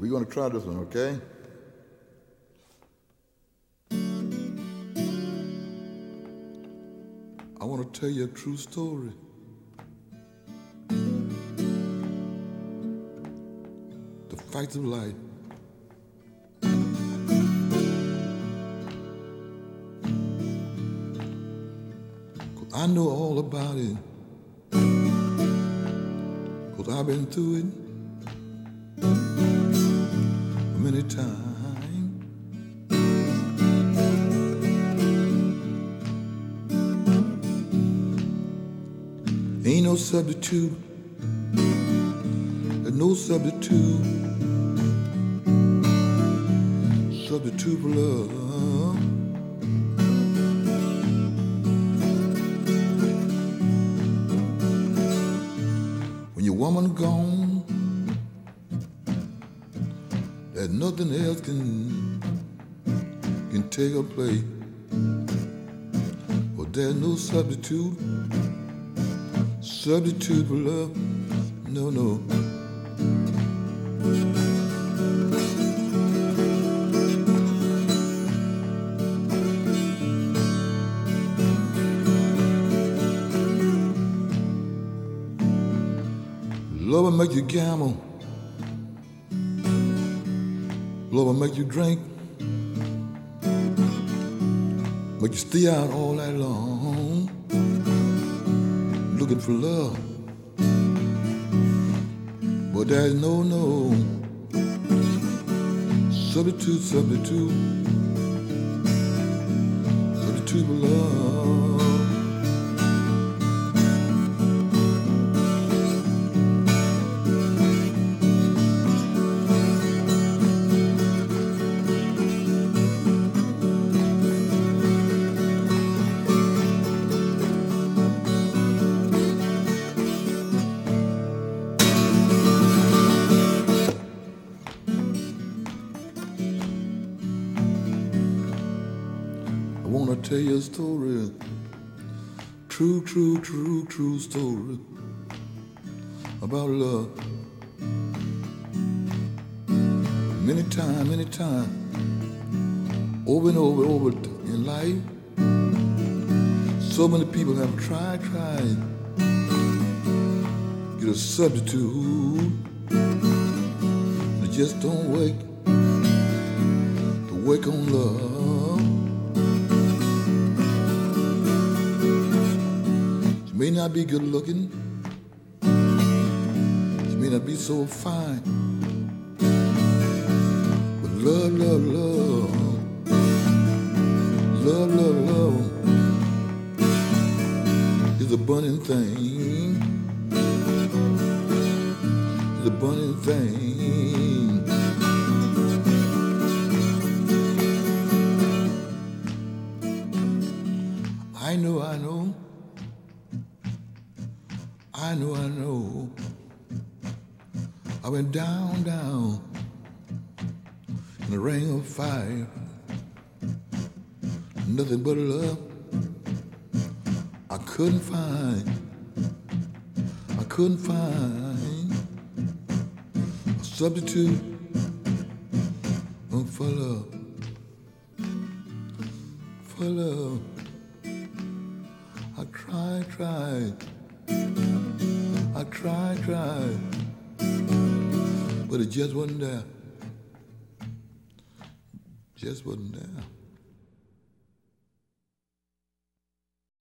We're going to try this one, okay? I want to tell you a true story. The fights of life. I know all about it, 'cause I've been through it many times. Ain't no substitute, there's no substitute for love. When your woman gone, there's nothing else can take her place. But there's no substitute for love. No, no. Love will make you gamble. Love will make you drink. Make you stay out all night long, looking for love. But there's no substitute for love. I wanna tell you a story, true story about love. Many times, over and over in life, so many people have tried, get a substitute. They just don't wake on love. She may not be good looking, she may not be so fine, but love is a burning thing. It's a burning thing. I know. I went down in the ring of fire. Nothing but love I couldn't find a substitute for love. I tried, but it just wasn't there.